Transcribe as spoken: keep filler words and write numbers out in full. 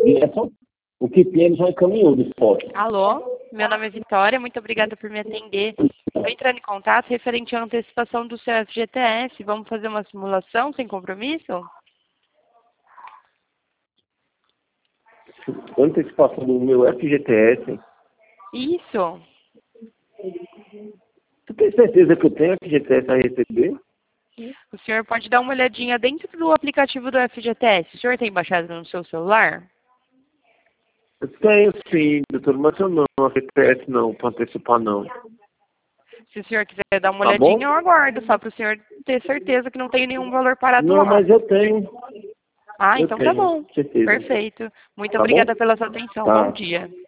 Gerson, o que temos já encaminhou do esporte. Alô, meu nome é Vitória, muito obrigada por me atender. Estou entrando em contato referente à antecipação do seu F G T S. Vamos fazer uma simulação sem compromisso? Antecipação do meu F G T S. Isso. Tu tem certeza que eu tenho F G T S a receber? O senhor pode dar uma olhadinha dentro do aplicativo do F G T S. O senhor tem baixado no seu celular? Eu tenho sim, doutor, mas eu não, F G T S não, para antecipar não. Se o senhor quiser dar uma Tá olhadinha, bom? eu aguardo, só para o senhor ter certeza que não tem nenhum valor parado Não, lá. mas eu tenho. Ah, Eu então tá tenho, bom. certeza. Perfeito. Muito Tá bom? obrigada pela sua atenção. Tá. Bom dia.